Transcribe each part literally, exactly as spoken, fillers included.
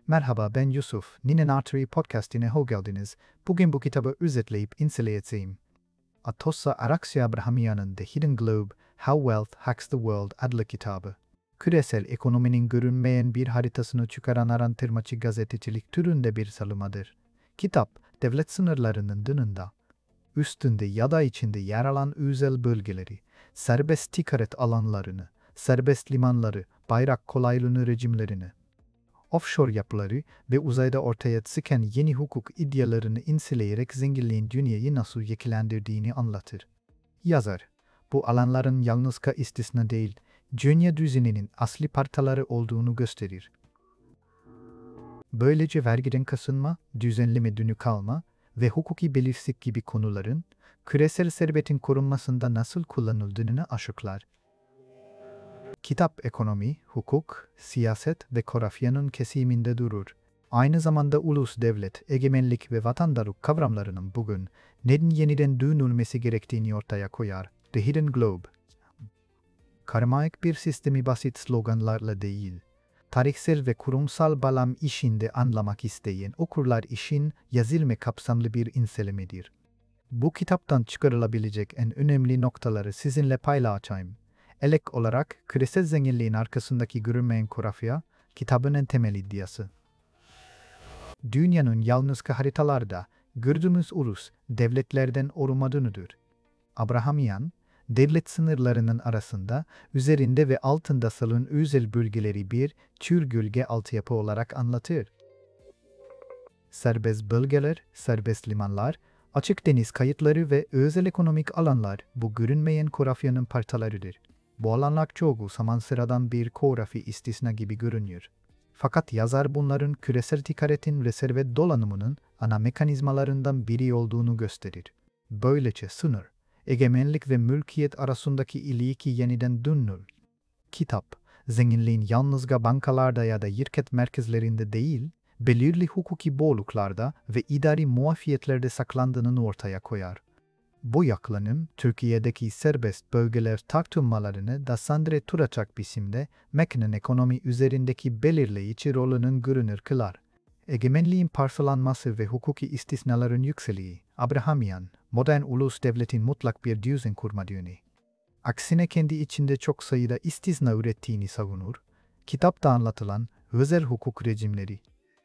Merhaba, ben Yusuf. Ninen Artery Podcast'ine hoş geldiniz. Bugün bu kitabı özetleyip inceleyeceğim. Atossa Araxia Abrahamian'ın The Hidden Globe, How Wealth Hacks the World adlı kitabı. Küresel ekonominin görünmeyen bir haritasını çıkaran araştırmacı gazetecilik türünde bir salımadır. Kitap, devlet sınırlarının dışında, üstünde ya da içinde yer alan özel bölgeleri, serbest ticaret alanlarını, serbest limanları, bayrak kolaylığını rejimlerini, offshore yapıları ve uzayda ortaya çıkan yeni hukuk iddialarını inceleyerek zenginliğin dünyayı nasıl yeklendirdiğini anlatır. Yazar, bu alanların yalnızca istisna değil, dünya düzeninin asli parçaları olduğunu gösterir. Böylece vergiden kaçınma, düzenleme dönü kalma ve hukuki belirsizlik gibi konuların küresel servetin korunmasında nasıl kullanıldığını açıklar. Kitap ekonomi, hukuk, siyaset ve coğrafyanın kesiminde durur. Aynı zamanda ulus devlet, egemenlik ve vatandaşlık kavramlarının bugün neden yeniden düşünülmesi gerektiğini ortaya koyar. The Hidden Globe. Karmaik bir sistemi basit sloganlarla değil, tarihsel ve kurumsal bağlam işinde anlamak isteyen okurlar için yazılma kapsamlı bir incelemedir. Bu kitaptan çıkarılabilecek en önemli noktaları sizinle paylaşacağım. Elek olarak küresel zenginliğin arkasındaki görünmeyen coğrafya, kitabın en temel iddiası. Dünyanın yalnızca haritalarda gördüğümüz ulus devletlerden olmadığıdır. Abrahamian, devlet sınırlarının arasında, üzerinde ve altında salın özel bölgeleri bir tür gölge altyapı olarak anlatır. Serbest bölgeler, serbest limanlar, açık deniz kayıtları ve özel ekonomik alanlar bu görünmeyen coğrafyanın parçalarıdır. Bu alanlar çoğu zaman sıradan bir coğrafi istisna gibi görünüyor. Fakat yazar bunların küresel ticaretin ve servet dolanımının ana mekanizmalarından biri olduğunu gösterir. Böylece sınır, egemenlik ve mülkiyet arasındaki ilişki yeniden dönülür. Kitap, zenginliğin yalnızca bankalarda ya da şirket merkezlerinde değil, belirli hukuki bolluklarda ve idari muafiyetlerde saklandığını ortaya koyar. Bu yaklanım, Türkiye'deki serbest bölgeler tartışmalarını da sandre tutacak biçimde mekanın ekonomi üzerindeki belirleyici rolünün görünür kılar. Egemenliğin parçalanması ve hukuki istisnaların yükseliği, Abrahamian, modern ulus devletin mutlak bir düzen kurmadığını, aksine kendi içinde çok sayıda istisna ürettiğini savunur, kitapta anlatılan özel hukuk rejimleri,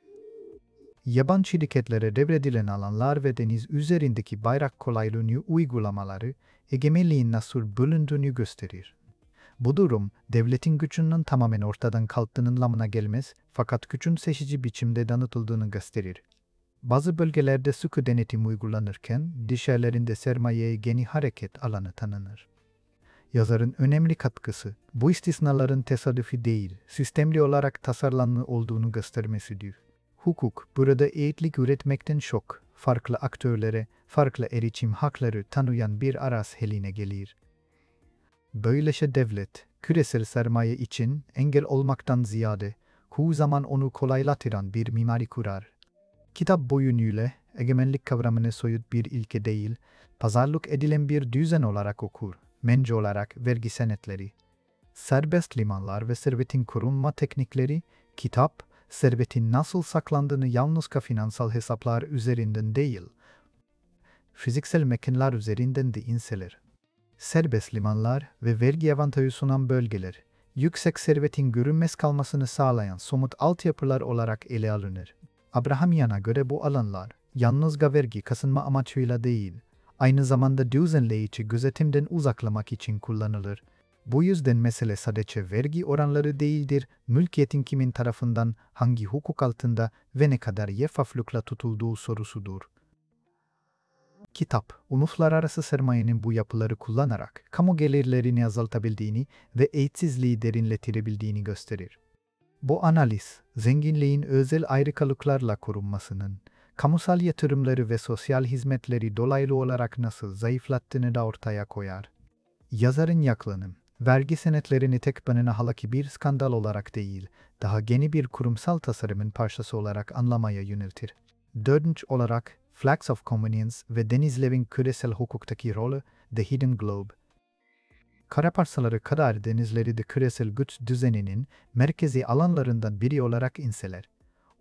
yabancı şirketlere devredilen alanlar ve deniz üzerindeki bayrak kolaylığını uygulamaları egemenliğin nasıl bölündüğünü gösterir. Bu durum, devletin gücünün tamamen ortadan kalktığının anlamına gelmez fakat gücün seçici biçimde tanıtıldığını gösterir. Bazı bölgelerde sıkı denetim uygulanırken, diğerlerinde sermayeye geniş hareket alanı tanınır. Yazarın önemli katkısı, bu istisnaların tesadüfi değil, sistemli olarak tasarlanmış olduğunu göstermesidir. Hukuk, burada eğitlik üretmekten çok, farklı aktörlere, farklı erişim hakları tanıyan bir araç haline gelir. Böylece devlet, küresel sermaye için engel olmaktan ziyade, çoğu zaman onu kolaylaştıran bir mimari kurar. Kitap boyunuyla, egemenlik kavramını soyut bir ilke değil, pazarlık edilen bir düzen olarak okur, mence olarak vergi senetleri, serbest limanlar ve servetin korunma teknikleri, kitap, servetin nasıl saklandığını yalnızca finansal hesaplar üzerinden değil, fiziksel mekanlar üzerinden de inceler. Serbest limanlar ve vergi avantajı sunan bölgeler, yüksek servetin görünmez kalmasını sağlayan somut altyapılar olarak ele alınır. Abrahamian'a göre bu alanlar, yalnızca vergi kasınma amacıyla değil, aynı zamanda düzenleyici gözetimden uzaklamak için kullanılır. Bu yüzden mesele sadece vergi oranları değildir, mülkiyetin kimin tarafından, hangi hukuk altında ve ne kadar şeffaflıkla tutulduğu sorusudur. Kitap, uluslararası sermayenin bu yapıları kullanarak kamu gelirlerini azaltabildiğini ve eşitsizliği derinletebildiğini gösterir. Bu analiz, zenginliğin özel ayrıcalıklarla korunmasının, kamusal yatırımları ve sosyal hizmetleri dolaylı olarak nasıl zayıflattığını da ortaya koyar. Yazarın yaklanım, vergi senetlerini tek başına halaki bir skandal olarak değil, daha yeni bir kurumsal tasarımın parçası olarak anlamaya yöneltir. Dördüncü olarak, Flags of Convenience ve denizlerin küresel hukuktaki rolü, The Hidden Globe. Kara parçaları kadar denizleri de küresel güç düzeninin merkezi alanlarından biri olarak inceler.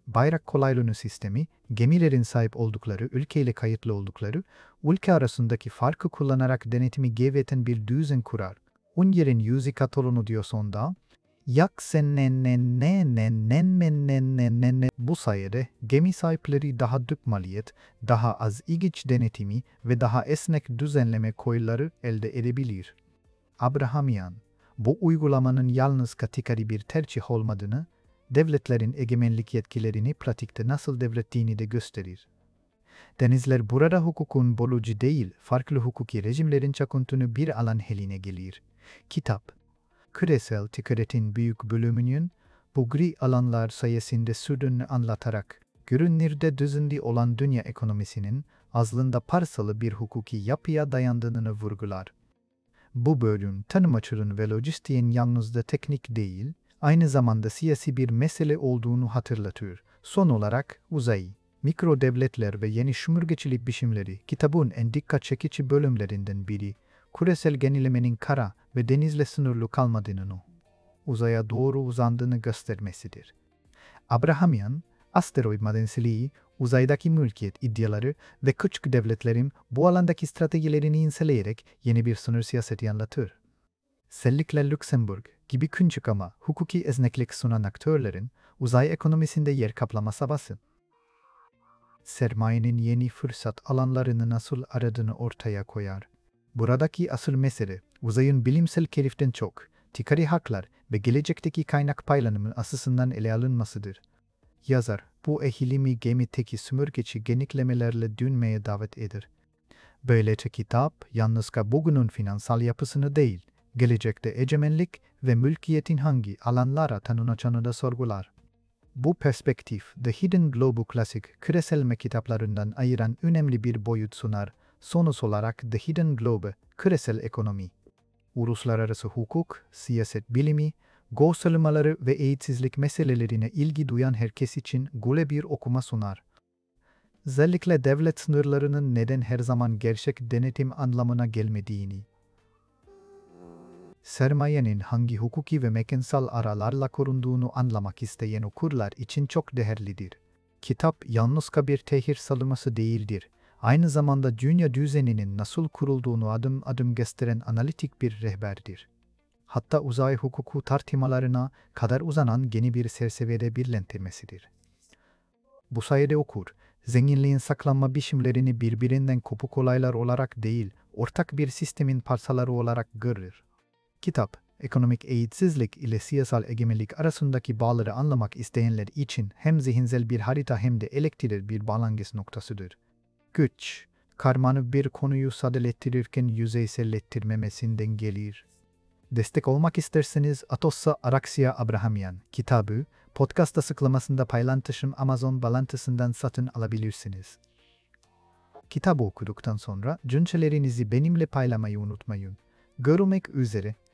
bayrak kolaylığını sistemi, gemilerin sahip oldukları, ülkeyle kayıtlı oldukları, ülke arasındaki farkı kullanarak denetimi geveten bir düzen kurar. Un yerin yüzü katolunu diyor sonda, yak sen nen nen nen nen nen nen nen nen nen nen. Bu sayede gemi sahipleri daha düşük maliyet, daha az ilginç denetimi ve daha esnek düzenleme koyulları elde edebilir. Abrahamian, bu uygulamanın yalnız katikari bir tercih olmadığını, devletlerin egemenlik yetkilerini pratikte nasıl devrettiğini de gösterir. Denizler burada hukukun bulucu değil, farklı hukuki rejimlerin çakıntını bir alan haline gelir. Kitap, küresel ticaretin büyük bölümünün bu gri alanlar sayesinde sürdüğünü anlatarak, görünürde düzenli olan dünya ekonomisinin aslında parçalı bir hukuki yapıya dayandığını vurgular. Bu bölüm tanımacılığın ve lojistiğin yalnızca teknik değil, aynı zamanda siyasi bir mesele olduğunu hatırlatıyor. Son olarak uzay, mikro devletler ve yeni sömürgecilik biçimleri kitabın en dikkat çekici bölümlerinden biri, küresel genilemenin kara ve denizle sınırlı kalmadığını, uzaya doğru uzandığını göstermesidir. Abrahamian, asteroid madenciliği, uzaydaki mülkiyet iddiaları ve küçük devletlerin bu alandaki stratejilerini inceleyerek yeni bir sınır siyaseti anlatır. Özellikle Lüksemburg gibi küçük ama hukuki esneklik sunan aktörlerin uzay ekonomisinde yer kaplama çabası, sermayenin yeni fırsat alanlarını nasıl aradığını ortaya koyar. Buradaki asıl mesele, uzayın bilimsel keşiften çok, ticari haklar ve gelecekteki kaynak paylaşımı açısından ele alınmasıdır. Yazar, bu eğilimi gemiteki sömürgeci geniklemelerle dönmeye davet eder. Böylece kitap, yalnızca bugünün finansal yapısını değil, gelecekte egemenlik ve mülkiyetin hangi alanlara tanınacağını da sorgular. Bu perspektif, The Hidden Globe'u klasik küresel kitaplarından ayıran önemli bir boyut sunar. Sonuç olarak The Hidden Globe, küresel ekonomi, uluslararası hukuk, siyaset bilimi, göstermeleri ve eğitsizlik meselelerine ilgi duyan herkes için güle bir okuma sunar. Özellikle devlet sınırlarının neden her zaman gerçek denetim anlamına gelmediğini, sermayenin hangi hukuki ve mekansal aralarla korunduğunu anlamak isteyen okurlar için çok değerlidir. Kitap yalnızca bir tehir salınması değildir. Aynı zamanda dünya düzeninin nasıl kurulduğunu adım adım gösteren analitik bir rehberdir. Hatta uzay hukuku tartışmalarına kadar uzanan yeni bir çerçevede birlentirmesidir. Bu sayede okur, zenginliğin saklanma biçimlerini birbirinden kopuk olaylar olarak değil, ortak bir sistemin parçaları olarak görür. Kitap, ekonomik eğitsizlik ile siyasal egemenlik arasındaki bağları anlamak isteyenler için hem zihinsel bir harita hem de elektriğe bir bağlangıç noktasıdır. Güç, karmaşık bir konuyu sadeleştirirken yüzeyselleştirmemesinden gelir. Destek olmak isterseniz Atossa Araxia Abrahamian kitabı, podcast açıklamasında paylaştığım Amazon bağlantısından satın alabilirsiniz. Kitabı okuduktan sonra düşüncelerinizi benimle paylaşmayı unutmayın. Görüşmek üzere.